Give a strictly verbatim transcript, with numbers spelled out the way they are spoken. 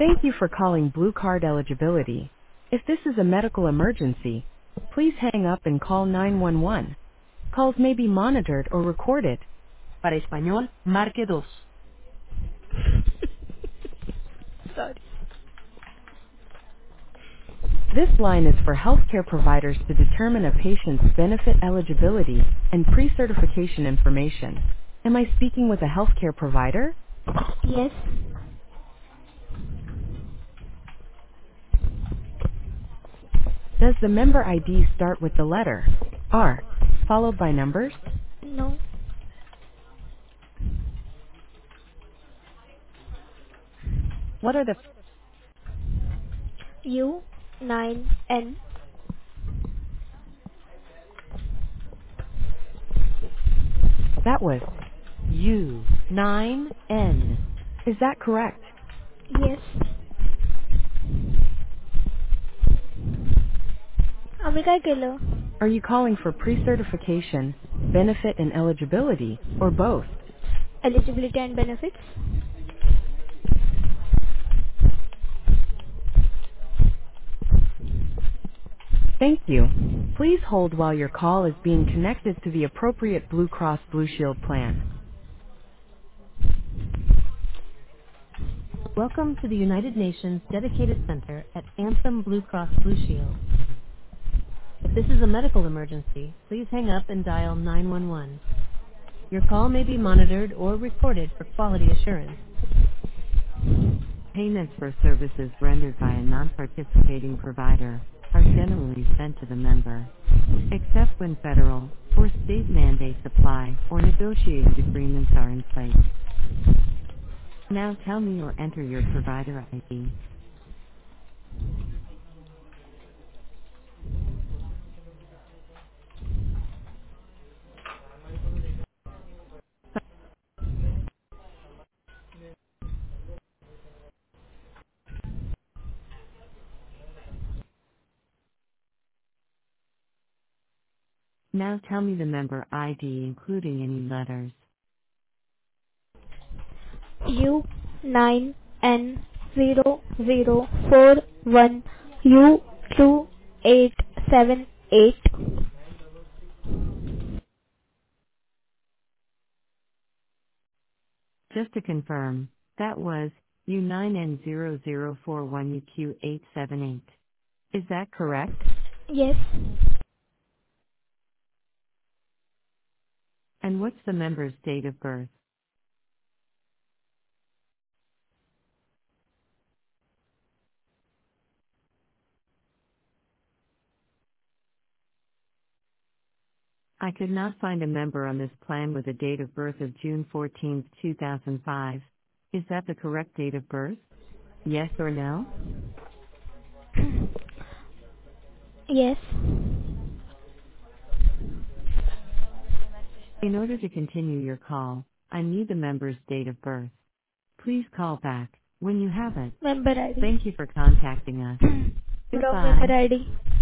Thank you for calling Blue Card Eligibility. If this is a medical emergency, please hang up and call nine one one. Calls may be monitored or recorded. Para español, marque dos. Sorry. This line is for healthcare providers to determine a patient's benefit eligibility and pre-certification information. Am I speaking with a healthcare provider? Yes. Does the member I D start with the letter R, followed by numbers? No. What are the... U nine N. That was U nine N. Is that correct? Yes. आम्ही काय केलं? Are you calling for pre-certification, benefit and eligibility, or both? Eligibility and benefits. Thank you. Please hold while your call is being connected to the appropriate Blue Cross Blue Shield plan. Welcome to the United Nations Dedicated Center at Anthem Blue Cross Blue Shield. If this is a medical emergency, please hang up and dial nine one one. Your call may be monitored or recorded for quality assurance. Payments for services rendered by a non-participating provider are generally sent to the member, except when federal or state mandates apply or negotiated agreements are in place. Now tell me or enter your provider I D. Now tell me the member I D including any letters. U nine N zero zero four one U two eight seven eight. Just to confirm, that was U nine N zero zero four one U Q eight seven eight. Is that correct? Yes. And what's the member's date of birth? I could not find a member on this plan with a date of birth of June fourteenth, two thousand five. Is that the correct date of birth? Yes or no? Yes. In order to continue your call, I need the member's date of birth. Please call back when you have it. Member I D. Thank you for contacting us. Wrong Goodbye. member I D.